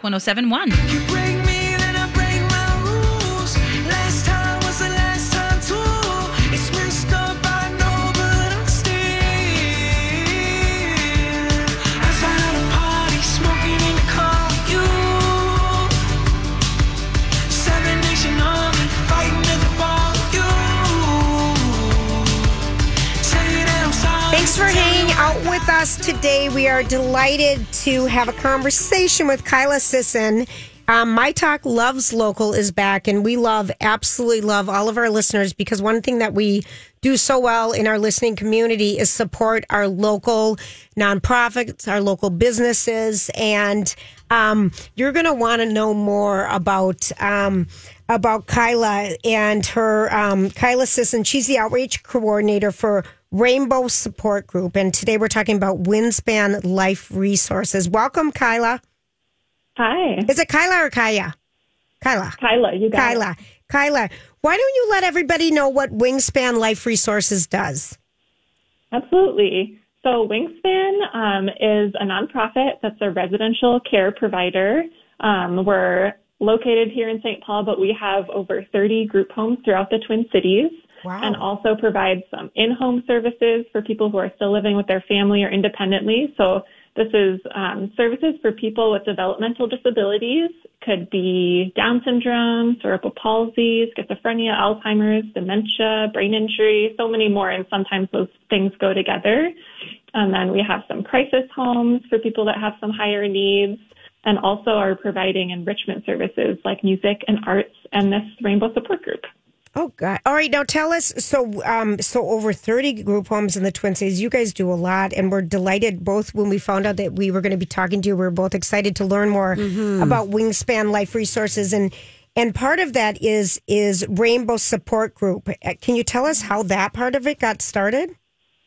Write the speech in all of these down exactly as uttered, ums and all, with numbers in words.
one oh seven point one. You break me, then I break my rules. Last time was the last time too. It's messed up, I know, but I'm still outside of the party, smoking in the car with you. Seven Nation Army, fighting at the bar with you. Say that I'm sorry. Thanks for hanging out with us today. We are delighted to have a conversation with Kyla Sisson. Um, My Talk Loves Local is back, and we love, absolutely love all of our listeners, because one thing that we do so well in our listening community is support our local nonprofits, our local businesses, and um, you're going to want to know more about um, about Kyla and her um, Kyla Sisson. She's the outreach coordinator for Rainbow Support Group, and today we're talking about Wingspan Life Resources. Welcome, Kyla. Hi. Is it Kyla or Kaya? Kyla. Kyla, you got Kyla. it. Kyla. Why don't you let everybody know what Wingspan Life Resources does? Absolutely. So Wingspan um, is a nonprofit that's a residential care provider. Um, we're located here in Saint Paul, but we have over thirty group homes throughout the Twin Cities. Wow. And also provide some in-home services for people who are still living with their family or independently. So this is um, services for people with developmental disabilities. Could be Down syndrome, cerebral palsy, schizophrenia, Alzheimer's, dementia, brain injury, so many more. And sometimes those things go together. And then we have some crisis homes for people that have some higher needs, and also are providing enrichment services like music and arts and this Rainbow Support Group. Oh, God. All right. Now tell us, so um, so over thirty group homes in the Twin Cities. You guys do a lot, and we're delighted both when we found out that we were going to be talking to you. We were both excited to learn more Mm-hmm. about Wingspan Life Resources. And and part of that is is Rainbow Support Group. Uh, Can you tell us how that part of it got started?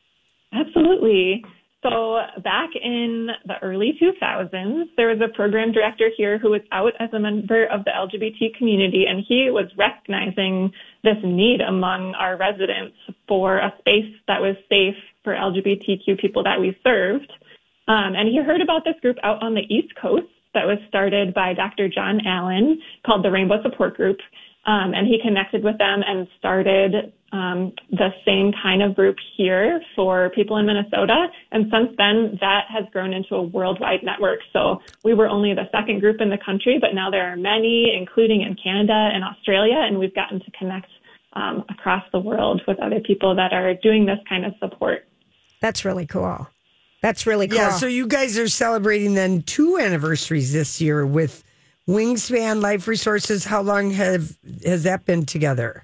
Absolutely. So back in the early two thousands, there was a program director here who was out as a member of the L G B T community, and he was recognizing this need among our residents for a space that was safe for L G B T Q people that we served. Um, and he heard about this group out on the East Coast that was started by Doctor John Allen called the Rainbow Support Group. Um, and he connected with them and started um, the same kind of group here for people in Minnesota. And since then, that has grown into a worldwide network. So we were only the second group in the country, but now there are many, including in Canada and Australia, and we've gotten to connect um, across the world with other people that are doing this kind of support. That's really cool. That's really cool. Yeah, so you guys are celebrating then two anniversaries this year with Wingspan Life Resources. How long have has that been together?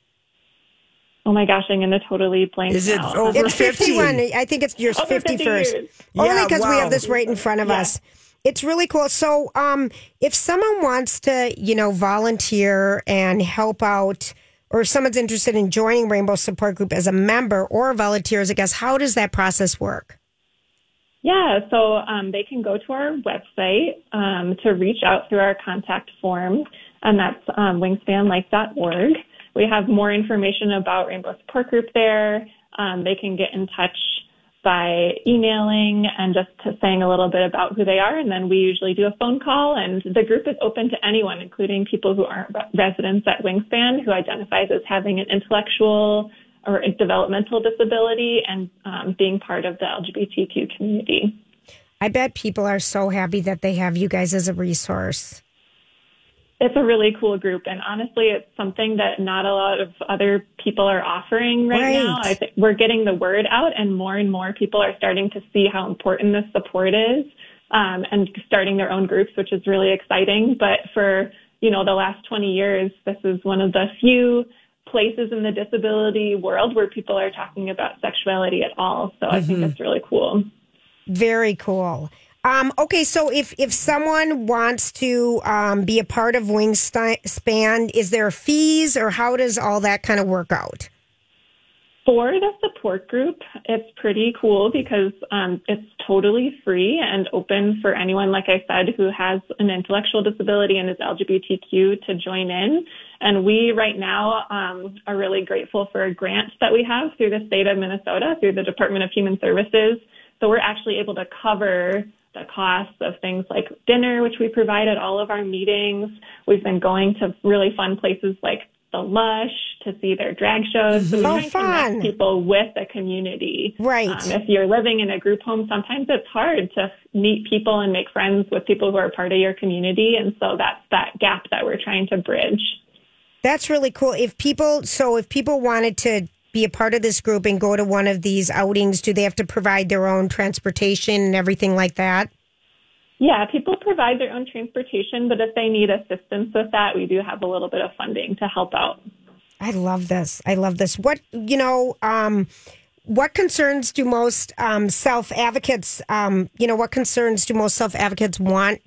Oh my gosh, I'm going to totally blank Is it now. over It's fifty? fifty-one. I think it's yours Over fifty fifty-first. years. Only Yeah, because we wow. have this right in front of Yeah. us. It's really cool. So, um, if someone wants to, you know, volunteer and help out, or if someone's interested in joining Rainbow Support Group as a member or a volunteer as a guest, how does that process work? Yeah, so um, they can go to our website um, to reach out through our contact form, and that's um, wingspan life dot org. We have more information about Rainbow Support Group there. Um, they can get in touch by emailing and just to saying a little bit about who they are, and then we usually do a phone call, and the group is open to anyone, including people who aren't residents at Wingspan, who identifies as having an intellectual or a developmental disability and um, being part of the L G B T Q community. I bet people are so happy that they have you guys as a resource. It's a really cool group, and honestly, it's something that not a lot of other people are offering right, Right. now. I think we're getting the word out, and more and more people are starting to see how important this support is, um, and starting their own groups, which is really exciting. But for, you know, the last twenty years, this is one of the few places in the disability world where people are talking about sexuality at all. So I think that's really cool. Very cool. Um, okay, so if, if someone wants to um, be a part of Wingspan, is there fees, or how does all that kind of work out? For the support group, it's pretty cool because um, it's totally free and open for anyone, like I said, who has an intellectual disability and is L G B T Q to join in. And we right now um, are really grateful for a grant that we have through the state of Minnesota, through the Department of Human Services. So we're actually able to cover the costs of things like dinner, which we provide at all of our meetings. We've been going to really fun places like the Lush to see their drag shows. So we Oh, try to fun. connect people with a community. Right. Um, if you're living in a group home, sometimes it's hard to meet people and make friends with people who are part of your community. And so that's that gap that we're trying to bridge. That's really cool. If people, so if people wanted to be a part of this group and go to one of these outings, do they have to provide their own transportation and everything like that? Yeah, people provide their own transportation, but if they need assistance with that, we do have a little bit of funding to help out. I love this. I love this. What, you know, um, what concerns do most um, self-advocates, um, you know, what concerns do most self-advocates want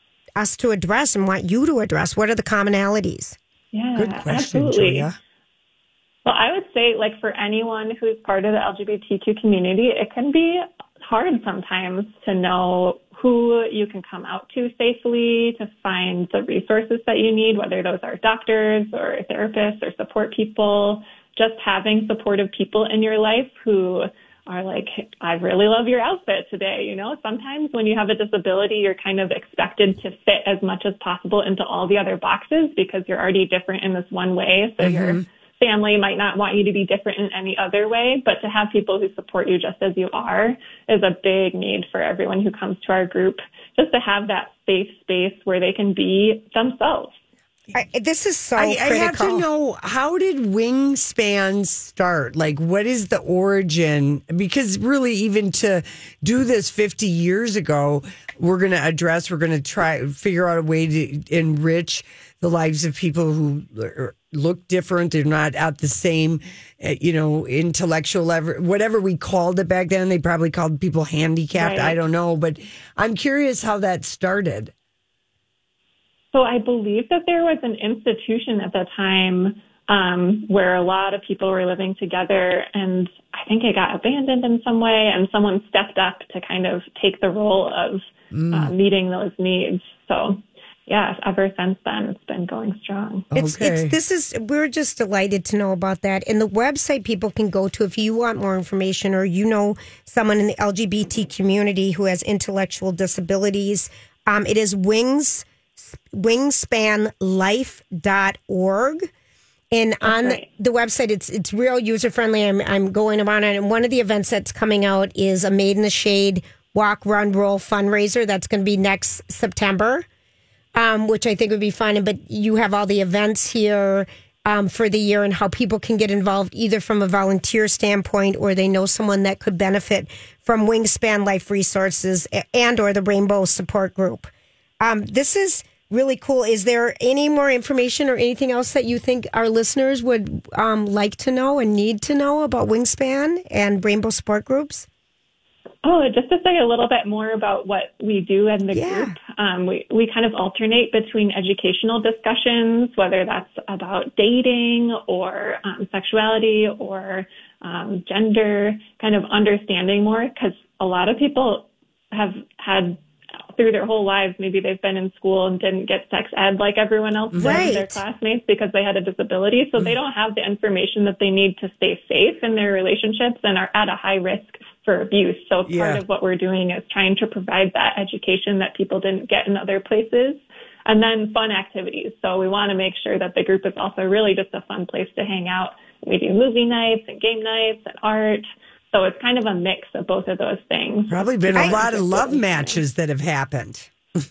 us to address and want you to address? What are the commonalities? Yeah, Good question, absolutely. Julia. Well, I would say, like, for anyone who's part of the L G B T Q community, it can be hard sometimes to know who you can come out to safely, to find the resources that you need, whether those are doctors or therapists or support people. Just having supportive people in your life who are like, I really love your outfit today. You know, sometimes when you have a disability, you're kind of expected to fit as much as possible into all the other boxes because you're already different in this one way. So your family might not want you to be different in any other way, but to have people who support you just as you are is a big need for everyone who comes to our group, just to have that safe space where they can be themselves. I, this is so I, I critical. have to know, how did Wingspan start? Like, what is the origin? Because really, even to do this fifty years ago, we're going to address, we're going to try figure out a way to enrich the lives of people who are, look different. They're not at the same, uh, you know, intellectual level, whatever we called it back then. They probably called people handicapped. Right. I don't know. But I'm curious how that started. So I believe that there was an institution at the time um, where a lot of people were living together, and I think it got abandoned in some way, and someone stepped up to kind of take the role of uh, meeting those needs. So, yeah, ever since then, it's been going strong. It's, Okay. it's this is we're just delighted to know about that. And the website people can go to if you want more information, or you know someone in the L G B T community who has intellectual disabilities. Um, it is wings wingspan life dot org. And on right. the website, it's it's real user friendly. I'm I'm going around it, and one of the events that's coming out is a Made in the Shade Walk, Run, Roll fundraiser. That's going to be next September. Um, which I think would be fun. But you have all the events here um, for the year and how people can get involved either from a volunteer standpoint or they know someone that could benefit from Wingspan Life Resources and or the Rainbow Support Group. Um, this is really cool. Is there any more information or anything else that you think our listeners would um, like to know and need to know about Wingspan and Rainbow Support Groups? Oh, just to say a little bit more about what we do in the Yeah. group. Um, we, we kind of alternate between educational discussions, whether that's about dating or um, sexuality or um, gender, kind of understanding more, because a lot of people have had through their whole lives, maybe they've been in school and didn't get sex ed like everyone else did, Right. their classmates, because they had a disability. So they don't have the information that they need to stay safe in their relationships and are at a high risk for abuse. So part Yeah. of what we're doing is trying to provide that education that people didn't get in other places. And then fun activities. So we want to make sure that the group is also really just a fun place to hang out. We do movie nights and game nights and art. So it's kind of a mix of both of those things. Probably been a I- lot of love matches that have happened.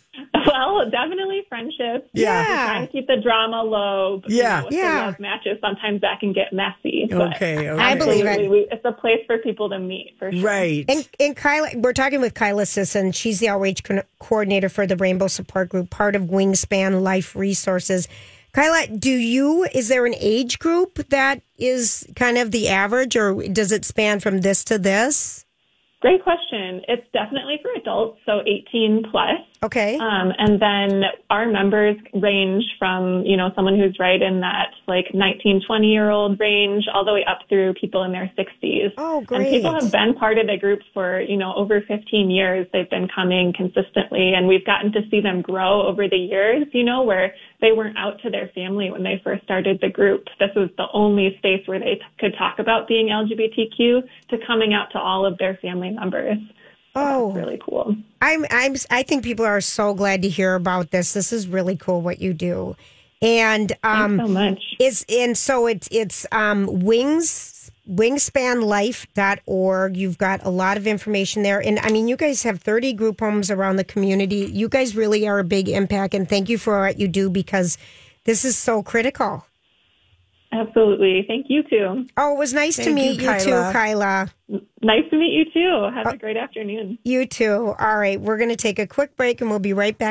Well, definitely friendships. Yeah. We try to keep the drama low. But, Yeah. You know, with Yeah. the love matches, sometimes that can get messy. But Okay, okay. I believe it. absolutely, we- It's a place for people to meet, for sure. Right. And, and Kyla, we're talking with Kyla Sisson. She's the outreach co- coordinator for the Rainbow Support Group, part of Wingspan Life Resources. Kyla, do you, is there an age group that is kind of the average, or does it span from this to this? Great question. It's definitely for adults, so eighteen plus. Okay. Um, and then our members range from, you know, someone who's right in that like nineteen, twenty year old range all the way up through people in their sixties. Oh, And people great. have been part of the group for, you know, over fifteen years. They've been coming consistently, and we've gotten to see them grow over the years, you know, where they weren't out to their family when they first started the group. This was the only space where they t- could talk about being L G B T Q to coming out to all of their family members. Oh, That's really cool. I'm I'm I think people are so glad to hear about this. This is really cool what you do. And um Thanks so much. it's and so it's it's um wings wingspan life dot org. You've got a lot of information there. And I mean, you guys have thirty group homes around the community. You guys really are a big impact, and thank you for what you do because this is so critical. Absolutely. Thank you too. Oh, it was nice to Thank meet you, you, too, Kyla. Kyla. Nice to meet you too. Have a great afternoon. You too. All right, we're going to take a quick break and we'll be right back.